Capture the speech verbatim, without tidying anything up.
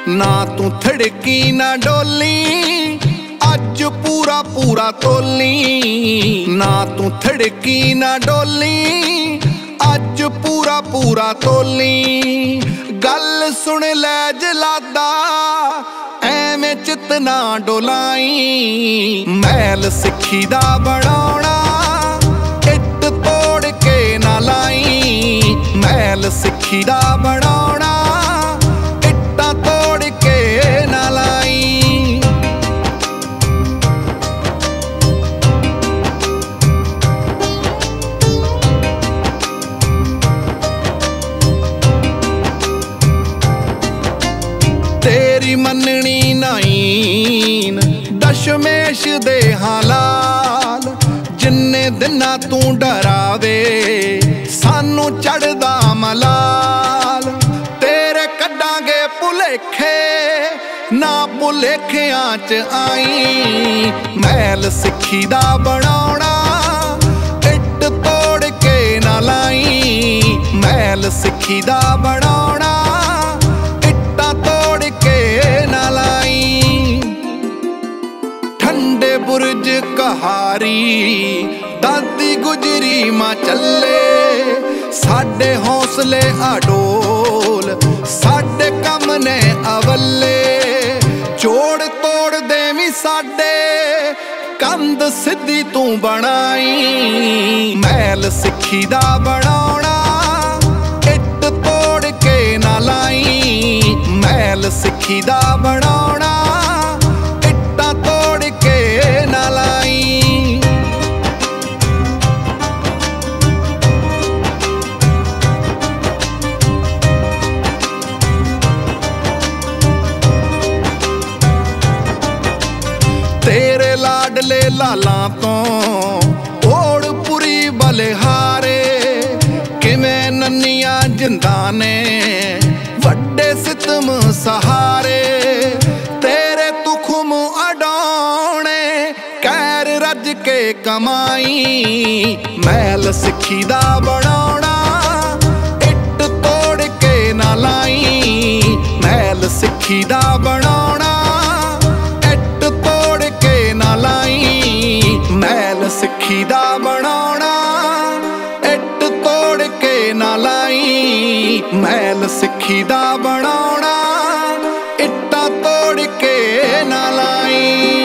ना तू थड़की ना डोली अज पूरा पूरा तोली। ना तू थड़की ना डोली अज पूरा पूरा तोली। गल सुन लै जलादा एवें चित ना डोलाई। मैल सिक्खी दा बनाउणा इट तोड़ के ना लाई। मैल सिक्खी दा बनाउणा इट्टां तोड़ के ना लाई। तेरी मननी नाईन दशमेश दे हालाल। जिन्ने दिना तू डरावे सानू चढ़दा मलाल। तेरे कड्डांगे भुलेखे ना भुलेखियां च आई। मैल सिक्खी दा बनाउणा इट तोड़ के ना लाई। मैल सिक्खी दा बनाउणा बुरज कहारी दादी गुजरी मां चले। साडे हौसले अडोल साडे कम ने अवले। जोड़ तोड़ देवी साडे कंध सिद्धी तू बनाई। मैल सिक्खी दा बनाउणा इट तोड़ के ना लाई। मैल सिक्खी दा बनाउणा इट्टां तोड़ के ना लाई। तेरे लाडले लाला तो ओड़ पुरी बलिहारे। किवें नन्नियां जिंदा ने वड्डे सितम सहारे। तेरे तुखम अडाने कैर रज के कमाई। मैल सिक्खी दा बनाउणा इट तोड़ के ना लाई। मैल सिक्खी दा बनाउणा इट तोड़ के ना लाई। मैल सिक्खी दा बनाउणा इट तोड़ के ना लाई। मैल सिक्खी दा बनाउणा इट्टां तोड़ के ना लाई।